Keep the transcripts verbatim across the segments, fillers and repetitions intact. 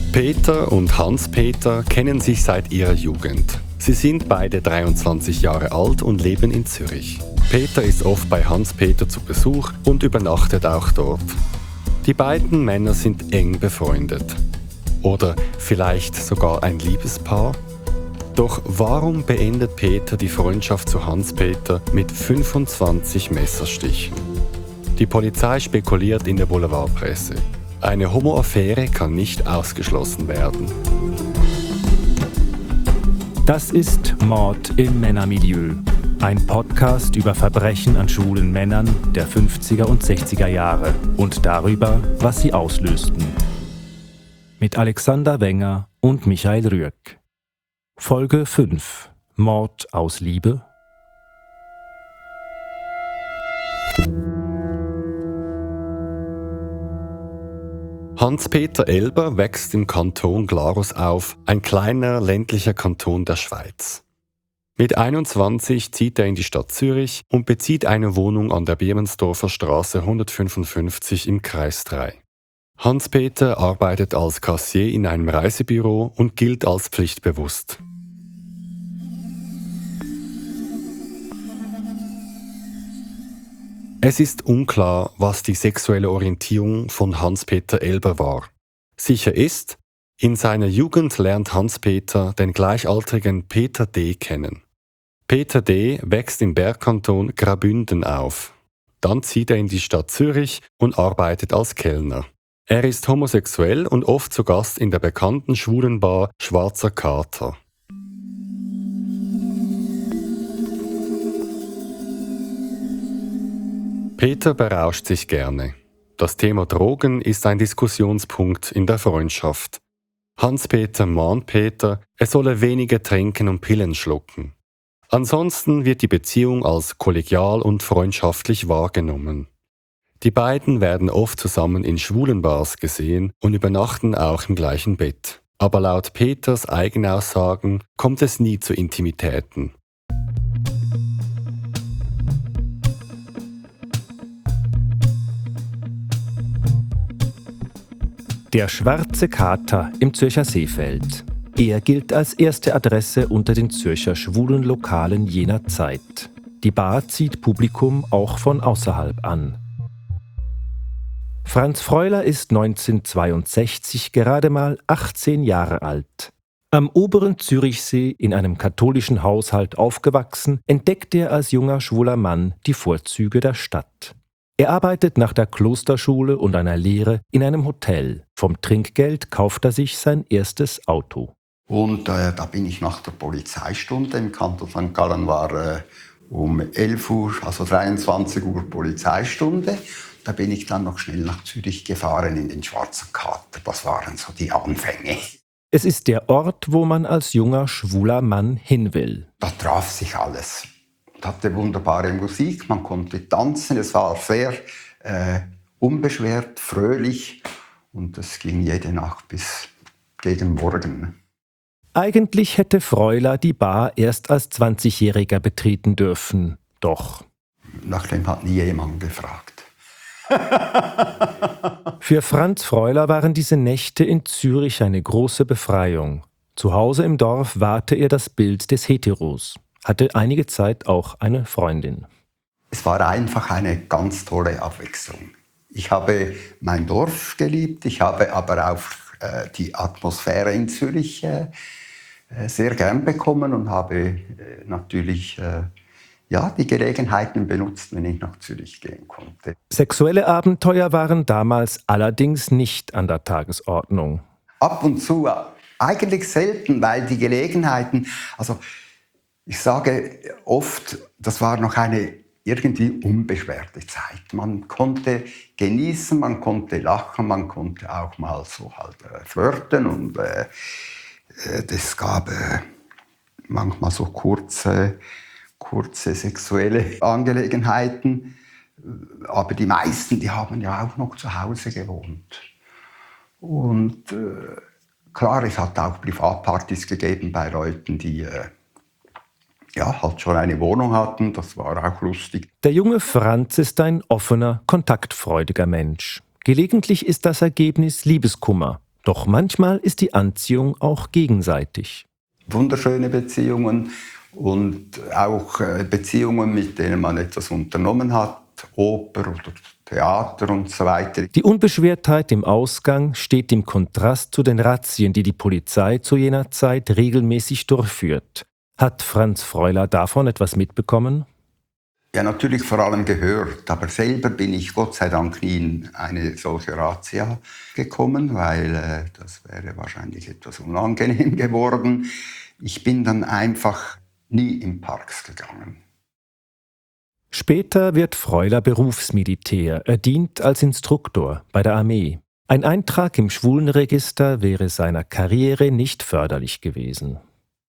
Peter und Hans-Peter kennen sich seit ihrer Jugend. Sie sind beide dreiundzwanzig Jahre alt und leben in Zürich. Peter ist oft bei Hans-Peter zu Besuch und übernachtet auch dort. Die beiden Männer sind eng befreundet. Oder vielleicht sogar ein Liebespaar? Doch warum beendet Peter die Freundschaft zu Hans-Peter mit fünfundzwanzig Messerstichen? Die Polizei spekuliert in der Boulevardpresse. Eine Homo-Affäre kann nicht ausgeschlossen werden. Das ist Mord im Männermilieu. Ein Podcast über Verbrechen an schwulen Männern der fünfziger und sechziger Jahre und darüber, was sie auslösten. Mit Alexander Wenger und Michael Rüegg. Folge fünf. Mord aus Liebe. Hans-Peter Elber wächst im Kanton Glarus auf, ein kleiner ländlicher Kanton der Schweiz. Mit einundzwanzig zieht er in die Stadt Zürich und bezieht eine Wohnung an der Biermannsdorfer Straße hundertfünfundfünfzig im Kreis drei. Hans-Peter arbeitet als Kassier in einem Reisebüro und gilt als pflichtbewusst. Es ist unklar, was die sexuelle Orientierung von Hans-Peter Elber war. Sicher ist, in seiner Jugend lernt Hans-Peter den gleichaltrigen Peter D. kennen. Peter D. wächst im Bergkanton Graubünden auf. Dann zieht er in die Stadt Zürich und arbeitet als Kellner. Er ist homosexuell und oft zu Gast in der bekannten Schwulenbar Schwarzer Kater. Peter berauscht sich gerne. Das Thema Drogen ist ein Diskussionspunkt in der Freundschaft. Hans-Peter mahnt Peter, er solle weniger trinken und Pillen schlucken. Ansonsten wird die Beziehung als kollegial und freundschaftlich wahrgenommen. Die beiden werden oft zusammen in Schwulenbars gesehen und übernachten auch im gleichen Bett. Aber laut Peters Eigenaussagen kommt es nie zu Intimitäten. Der Schwarze Kater im Zürcher Seefeld. Er gilt als erste Adresse unter den Zürcher schwulen Lokalen jener Zeit. Die Bar zieht Publikum auch von außerhalb an. Franz Freuler ist neunzehnhundertzweiundsechzig gerade mal achtzehn Jahre alt. Am oberen Zürichsee in einem katholischen Haushalt aufgewachsen, entdeckt er als junger schwuler Mann die Vorzüge der Stadt. Er arbeitet nach der Klosterschule und einer Lehre in einem Hotel. Vom Trinkgeld kauft er sich sein erstes Auto. Und äh, da bin ich nach der Polizeistunde im Kanton Sankt Gallen, war äh, um elf Uhr, also dreiundzwanzig Uhr Polizeistunde. Da bin ich dann noch schnell nach Zürich gefahren in den Schwarzen Kater. Das waren so die Anfänge. Es ist der Ort, wo man als junger schwuler Mann hin will. Da traf sich alles. Es hatte wunderbare Musik, man konnte tanzen, es war sehr äh, unbeschwert, fröhlich und es ging jede Nacht bis gegen Morgen. Eigentlich hätte Freuler die Bar erst als zwanzigjähriger betreten dürfen, doch. Nachdem hat nie jemand gefragt. Für Franz Freuler waren diese Nächte in Zürich eine große Befreiung. Zu Hause im Dorf wahrte er das Bild des Heteros. Hatte einige Zeit auch eine Freundin. Es war einfach eine ganz tolle Abwechslung. Ich habe mein Dorf geliebt, ich habe aber auch äh, die Atmosphäre in Zürich äh, sehr gern bekommen und habe äh, natürlich äh, ja, die Gelegenheiten benutzt, wenn ich nach Zürich gehen konnte. Sexuelle Abenteuer waren damals allerdings nicht an der Tagesordnung. Ab und zu, eigentlich selten, weil die Gelegenheiten, also ich sage oft, das war noch eine irgendwie unbeschwerte Zeit. Man konnte genießen, man konnte lachen, man konnte auch mal so halt äh, flirten und äh, es gab äh, manchmal so kurze, kurze sexuelle Angelegenheiten. Aber die meisten, die haben ja auch noch zu Hause gewohnt. Und äh, klar, es hat auch Privatpartys gegeben bei Leuten, die äh, ja, halt schon eine Wohnung hatten, das war auch lustig. Der junge Franz ist ein offener, kontaktfreudiger Mensch. Gelegentlich ist das Ergebnis Liebeskummer. Doch manchmal ist die Anziehung auch gegenseitig. Wunderschöne Beziehungen und auch Beziehungen, mit denen man etwas unternommen hat, Oper oder Theater und so weiter. Die Unbeschwertheit im Ausgang steht im Kontrast zu den Razzien, die die Polizei zu jener Zeit regelmäßig durchführt. Hat Franz Freuler davon etwas mitbekommen? Ja, natürlich vor allem gehört, aber selber bin ich Gott sei Dank nie in eine solche Razzia gekommen, weil äh, das wäre wahrscheinlich etwas unangenehm geworden. Ich bin dann einfach nie in Parks gegangen. Später wird Freuler Berufsmilitär. Er dient als Instruktor bei der Armee. Ein Eintrag im Schwulenregister wäre seiner Karriere nicht förderlich gewesen.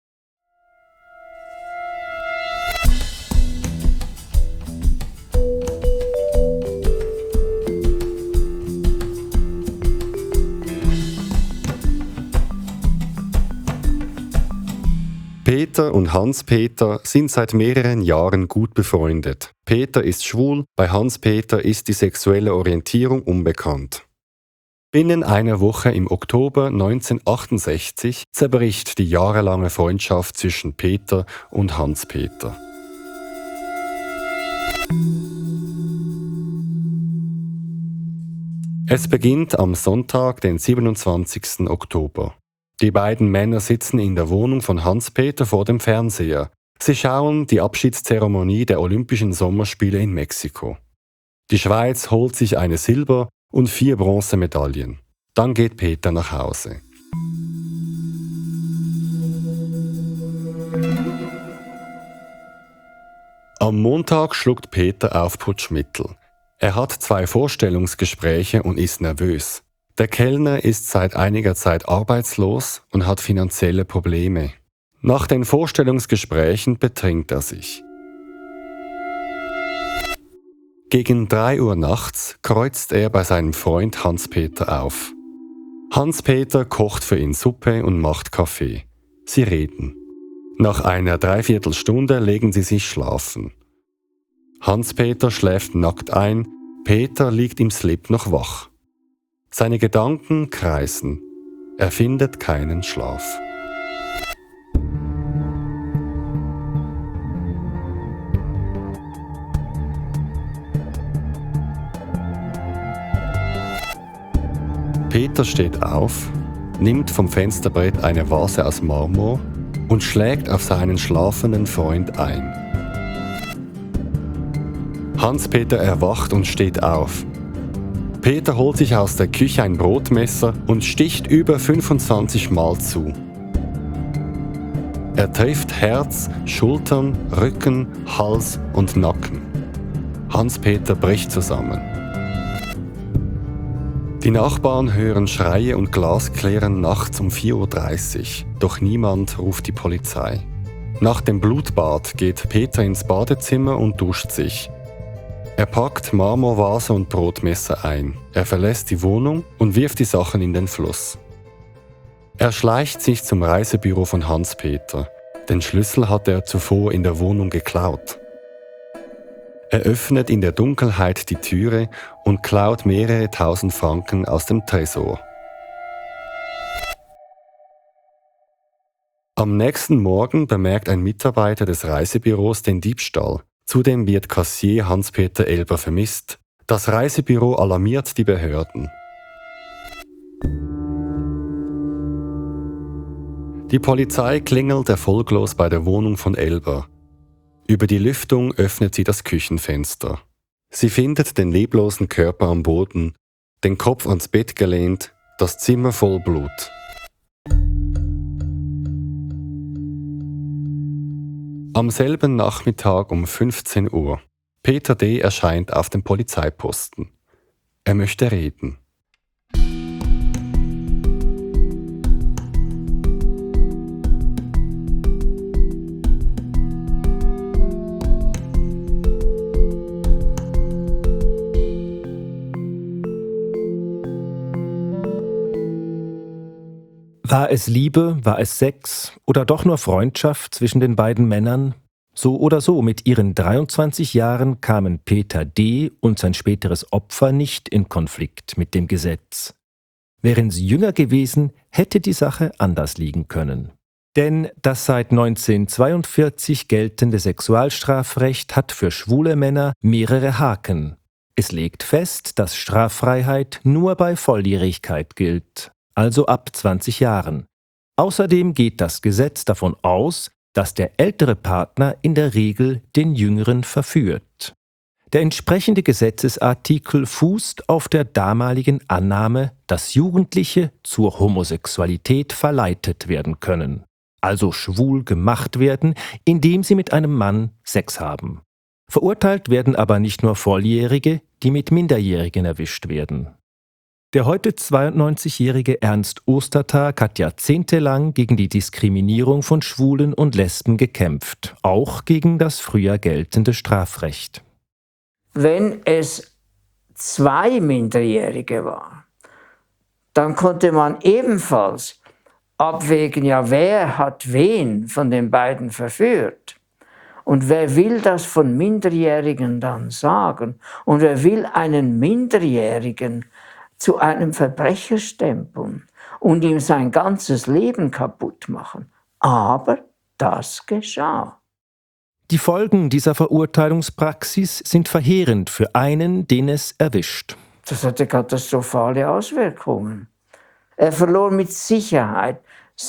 Peter und Hans-Peter sind seit mehreren Jahren gut befreundet. Peter ist schwul, bei Hans-Peter ist die sexuelle Orientierung unbekannt. Binnen einer Woche im Oktober neunzehnhundertachtundsechzig zerbricht die jahrelange Freundschaft zwischen Peter und Hans-Peter. Es beginnt am Sonntag, den siebenundzwanzigsten Oktober. Die beiden Männer sitzen in der Wohnung von Hans-Peter vor dem Fernseher. Sie schauen die Abschiedszeremonie der Olympischen Sommerspiele in Mexiko. Die Schweiz holt sich eine Silber- und vier Bronzemedaillen. Dann geht Peter nach Hause. Am Montag schluckt Peter Aufputschmittel. Er hat zwei Vorstellungsgespräche und ist nervös. Der Kellner ist seit einiger Zeit arbeitslos und hat finanzielle Probleme. Nach den Vorstellungsgesprächen betrinkt er sich. Gegen drei Uhr nachts kreuzt er bei seinem Freund Hans-Peter auf. Hans-Peter kocht für ihn Suppe und macht Kaffee. Sie reden. Nach einer Dreiviertelstunde legen sie sich schlafen. Hans-Peter schläft nackt ein, Peter liegt im Slip noch wach. Seine Gedanken kreisen. Er findet keinen Schlaf. Peter steht auf, nimmt vom Fensterbrett eine Vase aus Marmor und schlägt auf seinen schlafenden Freund ein. Hans-Peter erwacht und steht auf. Peter holt sich aus der Küche ein Brotmesser und sticht über fünfundzwanzig Mal zu. Er trifft Herz, Schultern, Rücken, Hals und Nacken. Hans-Peter bricht zusammen. Die Nachbarn hören Schreie und Glasklirren nachts um vier Uhr dreißig, doch niemand ruft die Polizei. Nach dem Blutbad geht Peter ins Badezimmer und duscht sich. Er packt Marmorvase und Brotmesser ein. Er verlässt die Wohnung und wirft die Sachen in den Fluss. Er schleicht sich zum Reisebüro von Hans-Peter. Den Schlüssel hat er zuvor in der Wohnung geklaut. Er öffnet in der Dunkelheit die Türe und klaut mehrere tausend Franken aus dem Tresor. Am nächsten Morgen bemerkt ein Mitarbeiter des Reisebüros den Diebstahl. Zudem wird Kassier Hans-Peter Elber vermisst. Das Reisebüro alarmiert die Behörden. Die Polizei klingelt erfolglos bei der Wohnung von Elber. Über die Lüftung öffnet sie das Küchenfenster. Sie findet den leblosen Körper am Boden, den Kopf ans Bett gelehnt, das Zimmer voll Blut. Am selben Nachmittag um fünfzehn Uhr. Peter D. erscheint auf dem Polizeiposten. Er möchte reden. War es Liebe, war es Sex oder doch nur Freundschaft zwischen den beiden Männern? So oder so, mit ihren dreiundzwanzig Jahren kamen Peter D. und sein späteres Opfer nicht in Konflikt mit dem Gesetz. Wären sie jünger gewesen, hätte die Sache anders liegen können. Denn das seit neunzehnhundertzweiundvierzig geltende Sexualstrafrecht hat für schwule Männer mehrere Haken. Es legt fest, dass Straffreiheit nur bei Volljährigkeit gilt, also ab zwanzig Jahren. Außerdem geht das Gesetz davon aus, dass der ältere Partner in der Regel den Jüngeren verführt. Der entsprechende Gesetzesartikel fußt auf der damaligen Annahme, dass Jugendliche zur Homosexualität verleitet werden können, also schwul gemacht werden, indem sie mit einem Mann Sex haben. Verurteilt werden aber nicht nur Volljährige, die mit Minderjährigen erwischt werden. Der heute zweiundneunzigjährige Ernst Ostertag hat jahrzehntelang gegen die Diskriminierung von Schwulen und Lesben gekämpft, auch gegen das früher geltende Strafrecht. Wenn es zwei Minderjährige waren, dann konnte man ebenfalls abwägen, ja, wer hat wen von den beiden verführt? Und wer will das von Minderjährigen dann sagen? Und wer will einen Minderjährigen zu einem Verbrecher stempeln und ihm sein ganzes Leben kaputt machen? Aber das geschah. Die Folgen dieser Verurteilungspraxis sind verheerend für einen, den es erwischt. Das hatte katastrophale Auswirkungen. Er verlor mit Sicherheit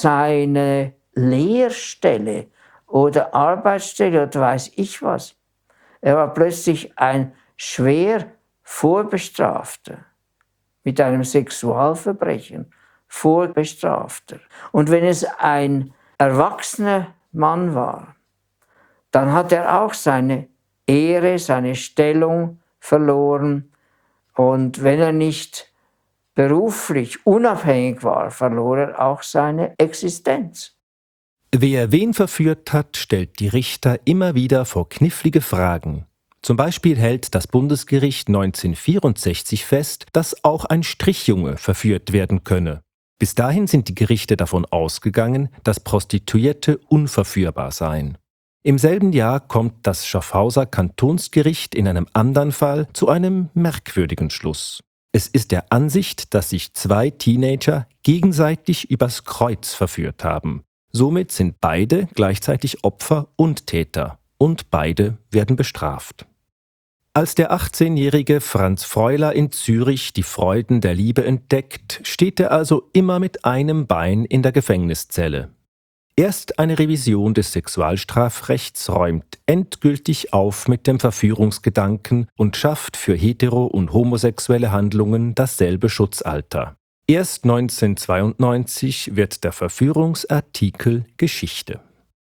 seine Lehrstelle oder Arbeitsstelle oder weiß ich was. Er war plötzlich ein schwer Vorbestrafter mit einem Sexualverbrechen, Vorbestrafter. Und wenn es ein erwachsener Mann war, dann hat er auch seine Ehre, seine Stellung verloren. Und wenn er nicht beruflich unabhängig war, verlor er auch seine Existenz. Wer wen verführt hat, stellt die Richter immer wieder vor knifflige Fragen. Zum Beispiel hält das Bundesgericht neunzehnhundertvierundsechzig fest, dass auch ein Strichjunge verführt werden könne. Bis dahin sind die Gerichte davon ausgegangen, dass Prostituierte unverführbar seien. Im selben Jahr kommt das Schaffhauser Kantonsgericht in einem anderen Fall zu einem merkwürdigen Schluss. Es ist der Ansicht, dass sich zwei Teenager gegenseitig übers Kreuz verführt haben. Somit sind beide gleichzeitig Opfer und Täter und beide werden bestraft. Als der achtzehnjährige Franz Freuler in Zürich die Freuden der Liebe entdeckt, steht er also immer mit einem Bein in der Gefängniszelle. Erst eine Revision des Sexualstrafrechts räumt endgültig auf mit dem Verführungsgedanken und schafft für hetero- und homosexuelle Handlungen dasselbe Schutzalter. Erst neunzehnhundertzweiundneunzig wird der Verführungsartikel Geschichte.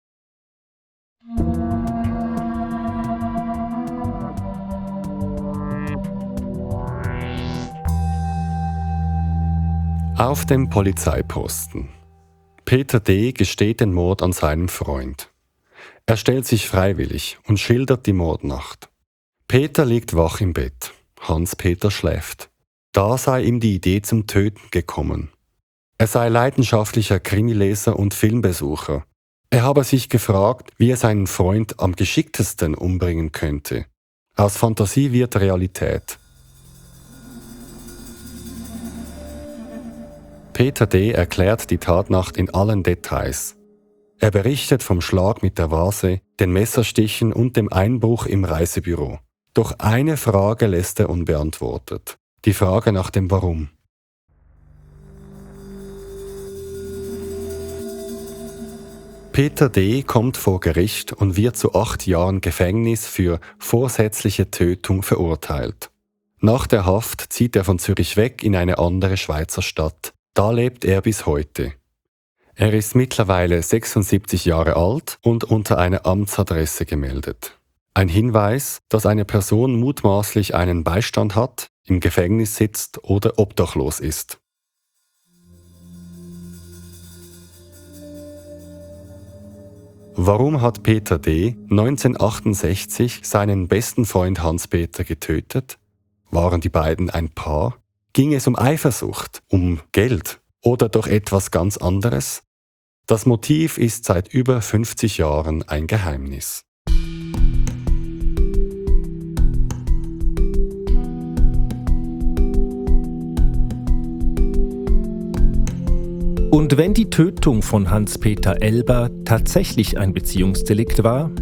Auf dem Polizeiposten. Peter D. gesteht den Mord an seinem Freund. Er stellt sich freiwillig und schildert die Mordnacht. Peter liegt wach im Bett. Hans-Peter schläft. Da sei ihm die Idee zum Töten gekommen. Er sei leidenschaftlicher Krimileser und Filmbesucher. Er habe sich gefragt, wie er seinen Freund am geschicktesten umbringen könnte. Aus Fantasie wird Realität. Peter D. erklärt die Tatnacht in allen Details. Er berichtet vom Schlag mit der Vase, den Messerstichen und dem Einbruch im Reisebüro. Doch eine Frage lässt er unbeantwortet. Die Frage nach dem Warum. Peter D. kommt vor Gericht und wird zu acht Jahren Gefängnis für vorsätzliche Tötung verurteilt. Nach der Haft zieht er von Zürich weg in eine andere Schweizer Stadt. Da lebt er bis heute. Er ist mittlerweile sechsundsiebzig Jahre alt und unter einer Amtsadresse gemeldet. Ein Hinweis, dass eine Person mutmaßlich einen Beistand hat, im Gefängnis sitzt oder obdachlos ist. Warum hat Peter D. neunzehnhundertachtundsechzig seinen besten Freund Hans-Peter getötet? Waren die beiden ein Paar? Ging es um Eifersucht, um Geld oder doch etwas ganz anderes? Das Motiv ist seit über fünfzig Jahren ein Geheimnis. Und wenn die Tötung von Hans-Peter Elber tatsächlich ein Beziehungsdelikt war?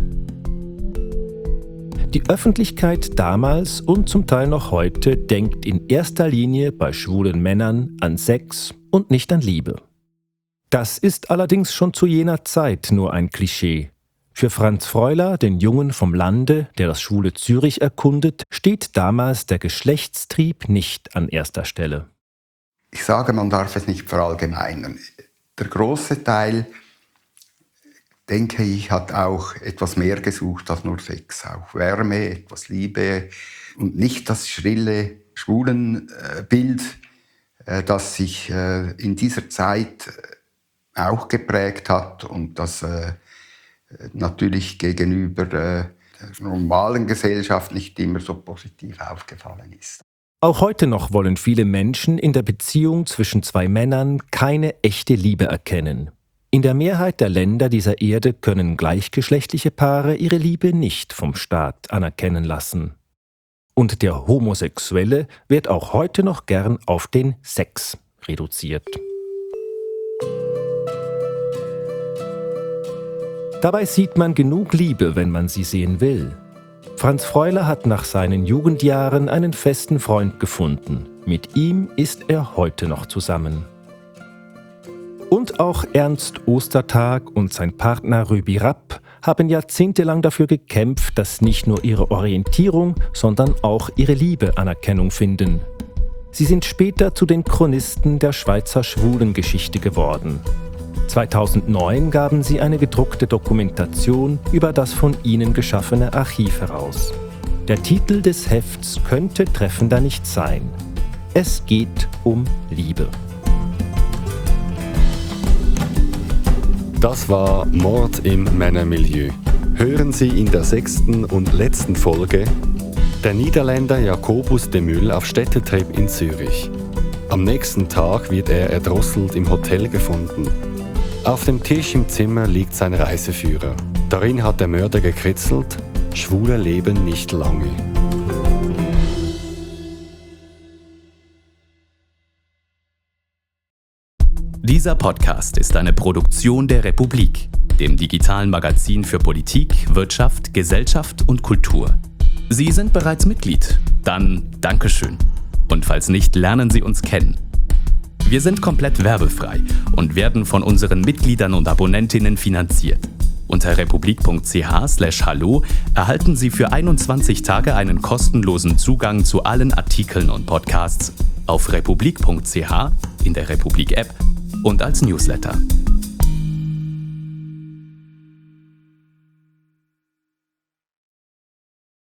Die Öffentlichkeit damals und zum Teil noch heute denkt in erster Linie bei schwulen Männern an Sex und nicht an Liebe. Das ist allerdings schon zu jener Zeit nur ein Klischee. Für Franz Freuler, den Jungen vom Lande, der das schwule Zürich erkundet, steht damals der Geschlechtstrieb nicht an erster Stelle. Ich sage, man darf es nicht verallgemeinern. Der große Teil, denke ich, hat auch etwas mehr gesucht als nur Sex. Auch Wärme, etwas Liebe und nicht das schrille Schwulenbild, das sich in dieser Zeit auch geprägt hat und das natürlich gegenüber der normalen Gesellschaft nicht immer so positiv aufgefallen ist. Auch heute noch wollen viele Menschen in der Beziehung zwischen zwei Männern keine echte Liebe erkennen. In der Mehrheit der Länder dieser Erde können gleichgeschlechtliche Paare ihre Liebe nicht vom Staat anerkennen lassen. Und der Homosexuelle wird auch heute noch gern auf den Sex reduziert. Dabei sieht man genug Liebe, wenn man sie sehen will. Franz Freuler hat nach seinen Jugendjahren einen festen Freund gefunden. Mit ihm ist er heute noch zusammen. Und auch Ernst Ostertag und sein Partner Rübi Rapp haben jahrzehntelang dafür gekämpft, dass nicht nur ihre Orientierung, sondern auch ihre Liebe Anerkennung finden. Sie sind später zu den Chronisten der Schweizer Schwulengeschichte geworden. zweitausendneun gaben sie eine gedruckte Dokumentation über das von ihnen geschaffene Archiv heraus. Der Titel des Hefts könnte treffender nicht sein. Es geht um Liebe. Das war Mord im Männermilieu. Hören Sie in der sechsten und letzten Folge: Der Niederländer Jacobus de Müll auf Städtetrip in Zürich. Am nächsten Tag wird er erdrosselt im Hotel gefunden. Auf dem Tisch im Zimmer liegt sein Reiseführer. Darin hat der Mörder gekritzelt: Schwule leben nicht lange. Dieser Podcast ist eine Produktion der Republik, dem digitalen Magazin für Politik, Wirtschaft, Gesellschaft und Kultur. Sie sind bereits Mitglied? Dann Dankeschön. Und falls nicht, lernen Sie uns kennen. Wir sind komplett werbefrei und werden von unseren Mitgliedern und Abonnentinnen finanziert. Unter republik punkt c h slash hallo erhalten Sie für einundzwanzig Tage einen kostenlosen Zugang zu allen Artikeln und Podcasts auf republik punkt c h, in der Republik-App und als Newsletter.